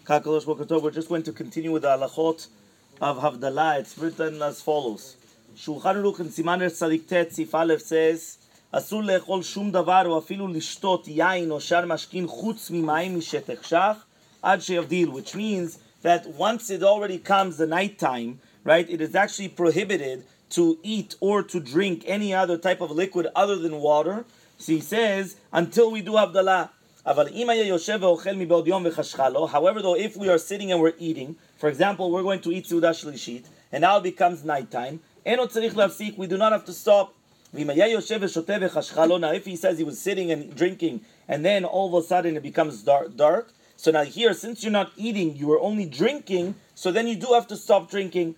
We're just going to continue with the halachot of Havdalah. It's written as follows. Shulchan Aruch in Siman Tzadik Tet Sif Aleph says, Asur le'echol shum davar o afilu lishtot yain o shar mashkin chutz mimayim mishetechshach ad sheyavdil, which means that once it already comes the nighttime, right, it is actually prohibited to eat or to drink any other type of liquid other than water. So he says, until we do Havdalah. However, though, if we are sitting and we're eating, for example, we're going to eat Seudah Shlishit, and now it becomes nighttime, we do not have to stop. Now, if he says he was sitting and drinking, and then all of a sudden it becomes dark, so now here, since you're not eating, you are only drinking, so then you do have to stop drinking.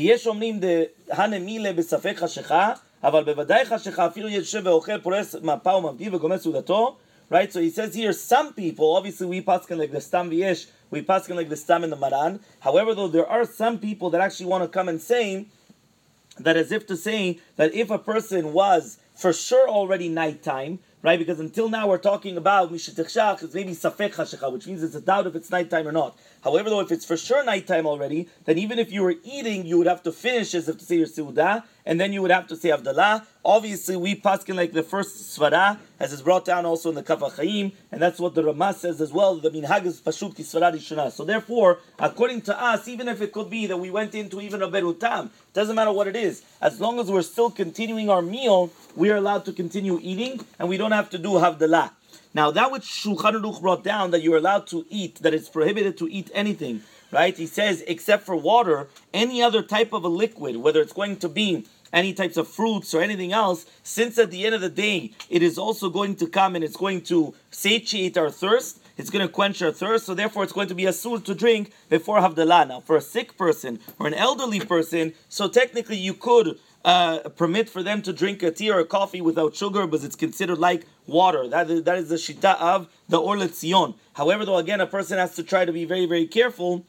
Right, so he says here, some people, obviously we paskin like the Stam V'yesh, we paskin like the Stam in the Maran. However, though, there are some people that actually want to come and say that, as if to say that if a person was for sure already nighttime, right, because until now we're talking about Mishetechshach, it's maybe Safek Hashecha, which means it's a doubt if it's nighttime or not. However, though, if it's for sure nighttime already, then even if you were eating, you would have to finish as if to say your Seudah, and then you would have to say Havdalah. Obviously, we paskin like the first Svara, as is brought down also in the Kaf HaChaim, and that's what the Ramah says as well, the Minhag is Pashut ki Svara Rishonah. So therefore, according to us, even if it could be that we went into even a Berutam, doesn't matter what it is, as long as we're still continuing our meal, we are allowed to continue eating, and we don't have to do Havdalah. Now, that which Shulchan Aruch brought down, that you're allowed to eat, that it's prohibited to eat anything, right? He says, except for water, any other type of a liquid, whether it's going to be any types of fruits or anything else, since at the end of the day, it is also going to come and it's going to satiate our thirst, it's going to quench our thirst, so therefore it's going to be asur to drink before Havdalah. Now, for a sick person or an elderly person, so technically you could permit for them to drink a tea or a coffee without sugar, because it's considered like water. That is the shita of the Or LeTzion. However, though, again, a person has to try to be very, very careful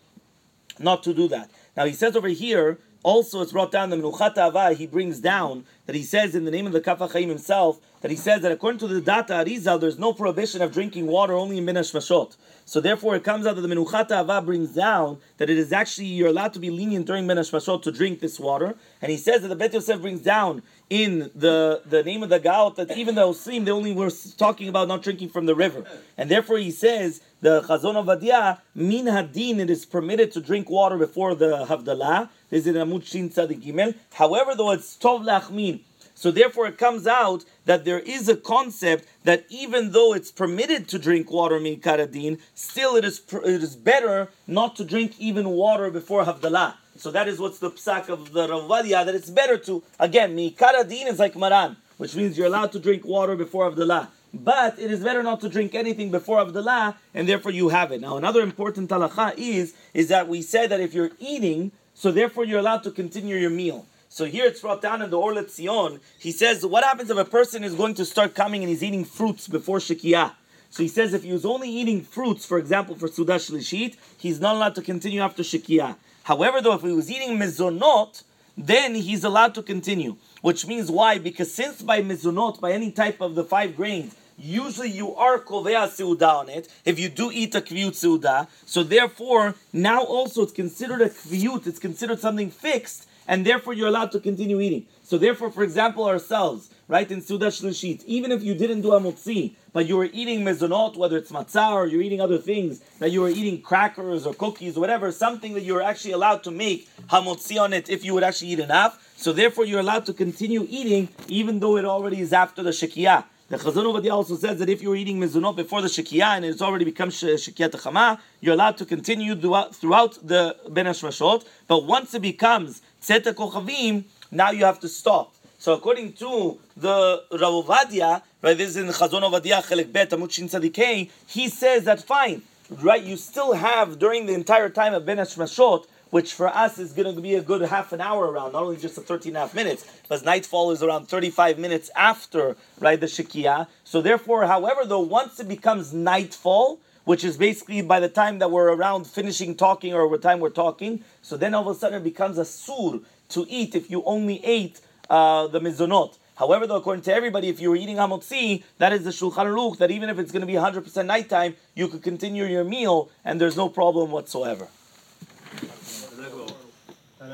not to do that. Now, he says over here, also it's brought down the Menuchat Avah, he brings down that he says in the name of the Kaf HaChaim himself, that he says that according to the Data Arizal, there's no prohibition of drinking water only in Ben HaShmashot. So therefore it comes out that the Menuchat Avah brings down that it is actually, you're allowed to be lenient during Ben HaShmashot to drink this water. And he says that the Bet Yosef brings down in the name of the Gaot that even the Osrim, they only were talking about not drinking from the river. And therefore he says, the Chazon Ovadia, min hadin, it is permitted to drink water before the Havdalah. This is in Amud Shin Tzadik Gimel. However, though it's tov lachmin, so therefore it comes out that there is a concept that even though it's permitted to drink water mikar adin, still it is better not to drink even water before Havdalah. So that is what's the psak of the Rav Ovadia, that it's better to, again, mikar adin is like Maran, which means you're allowed to drink water before Havdalah. But it is better not to drink anything before Havdalah, and therefore you have it. Now, another important halacha is that we said that if you're eating, so therefore you're allowed to continue your meal. So here it's brought down in the Or LeTzion. He says, what happens if a person is going to start coming and he's eating fruits before Shekiyah? So he says if he was only eating fruits, for example, for Seudah Shlishit, he's not allowed to continue after Shekiyah. However, though, if he was eating mezonot, then he's allowed to continue. Which means why? Because since by mezonot, by any type of the 5 grains, usually you are kovea seudah on it, if you do eat a kviyut seudah, so therefore, now also it's considered a kviyut, it's considered something fixed, and therefore you're allowed to continue eating. So therefore, for example, ourselves, right, in Seudah Shlishit, even if you didn't do hamotzi, but you were eating mezonot, whether it's matzah or you're eating other things, that you were eating crackers or cookies or whatever, something that you were actually allowed to make hamotzi on it if you would actually eat enough, so therefore you're allowed to continue eating even though it already is after the Shekiyah. The Chazon Ovadia also says that if you were eating mezonot before the Shekiyah and it's already become Shekiyat Chama, you're allowed to continue throughout the Ben HaShmashot, but once it becomes Tzeta Kochavim, now you have to stop. So according to the Rav Ovadia, right, this is in Chazon Ovadia Chelek Bet Amud Shin Tzadikei, he says that fine, right, you still have during the entire time of Ben HaShmashot, which for us is going to be a good half an hour around, not only just the 13.5 minutes, but nightfall is around 35 minutes after, right, the Shekiyah. So therefore, however, though, once it becomes nightfall, which is basically by the time that we're around finishing talking or the time we're talking, so then all of a sudden it becomes a sur to eat if you only ate the mezonot. However, though, according to everybody, if you were eating hamotzi, that is the Shulchan Aruch, that even if it's going to be 100% nighttime, you could continue your meal and there's no problem whatsoever.